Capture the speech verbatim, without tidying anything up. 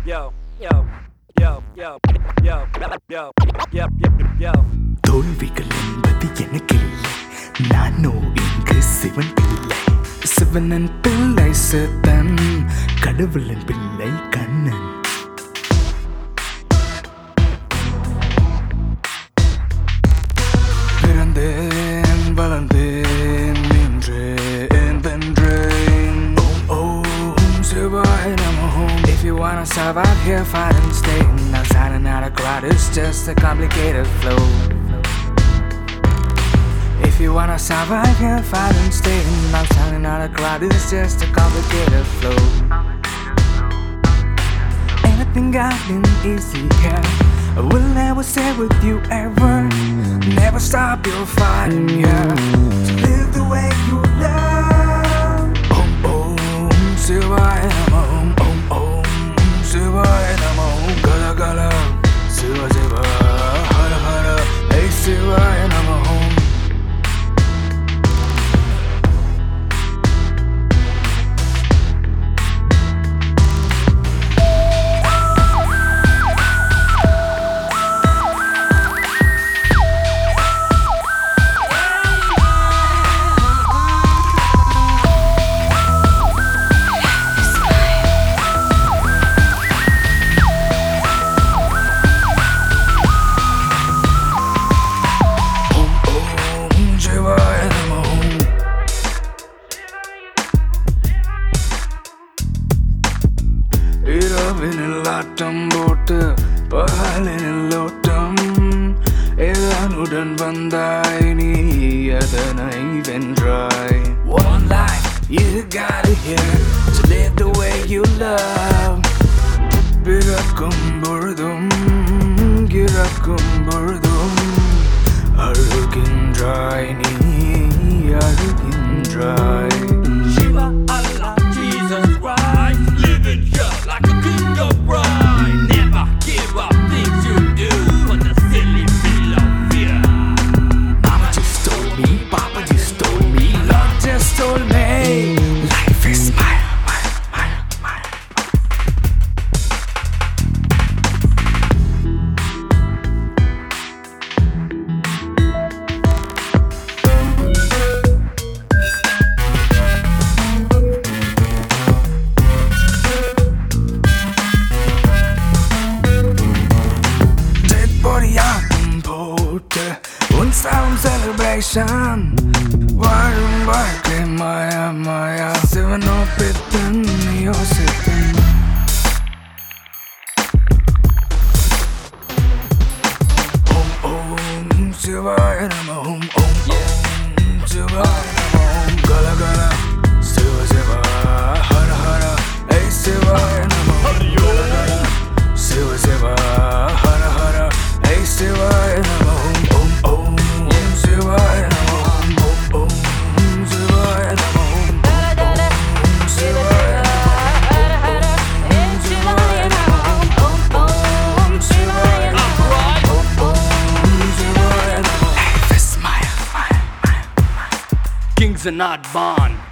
yo, yo, yo, yo, yo, yo, yo, yo. தோல்விகள் என்பது எனக்கில்லை, நானோ இங்கு சிவன் பிள்ளை. சிவனன் பிள்ளை சித்தன், கடவுளின் பிள்ளை கண்ணன். பிறந்தேன் வளர்ந்தேன் நின்றேன் வென்றேன். ஓம் ஓம் சிவாய நமோ. If you wanna survive here, fight and stay. Now signing out a crowd is just a complicated flow. If you wanna survive here, fight and stay. Now signing out a crowd is just a complicated flow. Anything got been easy here. I will never stay with you ever. Never stop your fighting here. To live the way you love. Om Om Shivaya Namo. Om Om Shivaya Namo. Gala Gala Shiva Shiva Hara Hara. Hey Shivaya Namo. இரவினில் ஆட்டம் போட்டு பகலினில் ஓட்டம், ஏதானுடன் வந்தாய் நீ அதனை வென்றாய். One life you got it here to live the way you love. பிறக்கும் பொழுதும் இறக்கும் பொழுதும் அழுகின்றாய் நீ அழுகின்றாய். Shiva, Allah, Jesus Christ, living here like a king of pride. Never give up things you do for the silly feel of fear. Mama just told me, Papa just told me, Lord just told me, life is mine, mine, mine, mine. Dead body ஆட்டம் போட்டு உன் சாவும் celebration. வாழும் வாழ்க்கை மாயா மாயா, சிவனோ பித்தன் யோசித்தன். ஓம் ஓம் சிவாய நமோ. ஓம் ஓம் சிவாய நமோ. கல கல Shiva Shiva Hara Hara. hey சிவாய நமோ. கல கல சிவ சிவ ஹர ஹர. hey சிவாய நமோ. ஓம் ஓம் சிவாய நமோ. ஓம் ஓம் சிவாய நமோ. ஓம் சிவாய Kings are not born,